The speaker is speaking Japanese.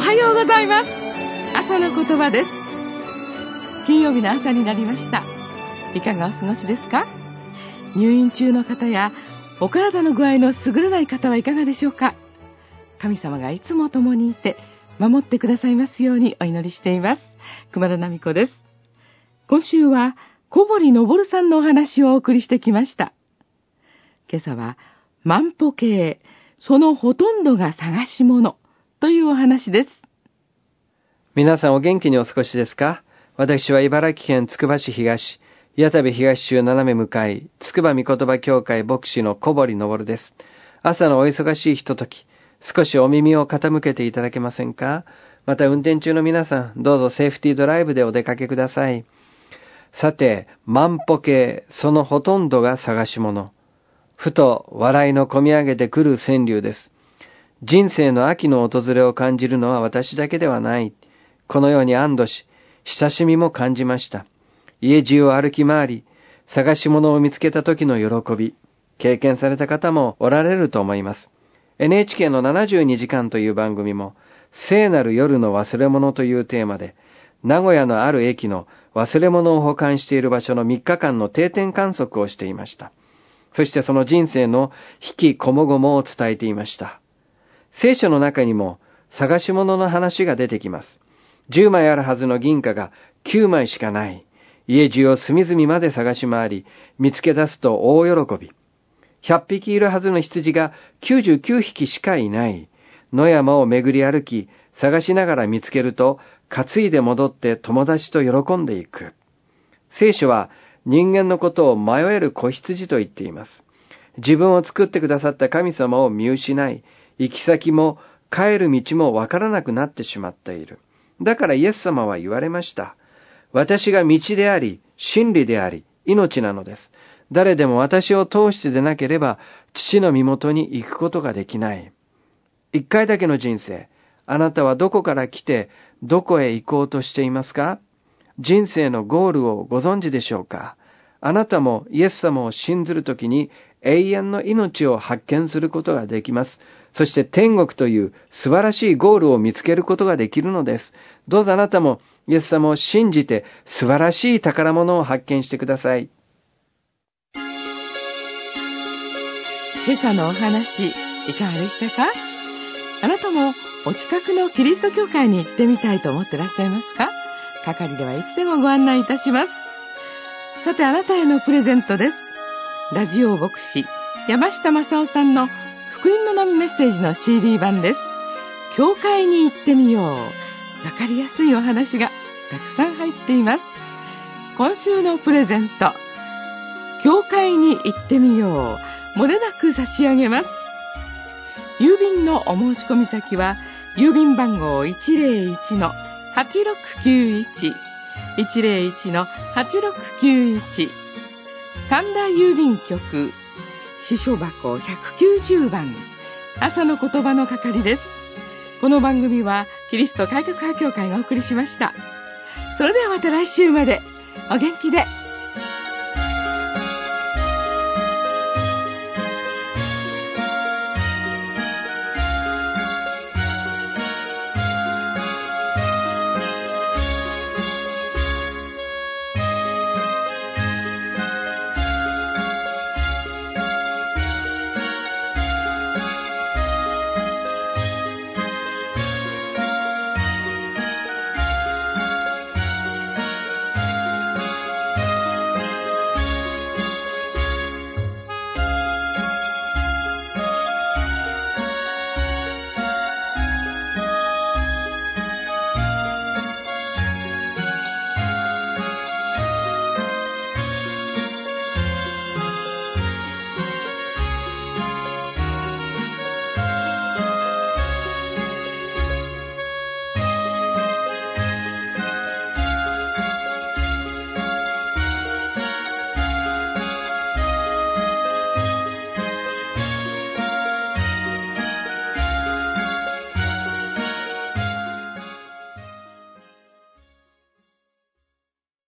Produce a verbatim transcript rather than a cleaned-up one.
はようございます。朝の言葉です。金曜日の朝になりました。いかがお過ごしですか？入院中の方やお体の具合の優れない方はいかがでしょうか？神様がいつも共にいて守ってくださいますようにお祈りしています。熊田奈美子です。今週は小堀昇さんのお話をお送りしてきました。今朝は万歩計、そのほとんどが探し物というお話です。 皆さんお元気にお過ごしですか？私は茨城県つくば市東、谷田部東州斜め向かい、つくば御言葉協会牧師の小堀昇です。朝のお忙しいひととき、少しお耳を傾けていただけませんか？また運転中の皆さん、どうぞセーフティードライブでお出かけください。さて、万歩計、そのほとんどが探し物。ふと笑いのこみ上げてくる川柳です。人生の秋の訪れを感じるのは私だけではない。このように安堵し、親しみも感じました。家中を歩き回り、探し物を見つけた時の喜び、経験された方もおられると思います。エヌエイチケー のななじゅうにじかんという番組も、聖なる夜の忘れ物というテーマで、名古屋のある駅の忘れ物を保管している場所のみっかかんの定点観測をしていました。そしてその人生の引きこもごもを伝えていました。聖書の中にも探し物の話が出てきます。じゅうまいあるはずの銀貨がきゅうまいしかない。家中を隅々まで探し回り、見つけ出すと大喜び。ひゃっぴきいるはずの羊がきゅうじゅうきゅうひきしかいない。野山を巡り歩き、探しながら見つけると、担いで戻って友達と喜んでいく。聖書は人間のことを迷える子羊と言っています。自分を作ってくださった神様を見失い、行き先も帰る道もわからなくなってしまっている。だからイエス様は言われました。私が道であり、真理であり、命なのです。誰でも私を通してでなければ、父の身元に行くことができない。一回だけの人生、あなたはどこから来て、どこへ行こうとしていますか？人生のゴールをご存知でしょうか？あなたもイエス様を信ずるときに永遠の命を発見することができます。そして天国という素晴らしいゴールを見つけることができるのです。どうぞあなたもイエス様を信じて素晴らしい宝物を発見してください。 今朝のお話、いかがでしたか？あなたもお近くのキリスト教会に行ってみたいと思ってらっしゃいますか？係ではいつでもご案内いたします。さて、あなたへのプレゼントです。ラジオ牧師山下正夫さんの福音の波メッセージの シーディー 版です。教会に行ってみよう。わかりやすいお話がたくさん入っています。今週のプレゼント、教会に行ってみよう、漏れなく差し上げます。郵便のお申し込み先は郵便番号 いちぜろいちのはちろくきゅういち いちぜろいちのはちろくきゅういち、神田郵便局支所箱ひゃくきゅうじゅうばん、朝の言葉の係です。この番組はキリスト改革派教会がお送りしました。それではまた来週までお元気で。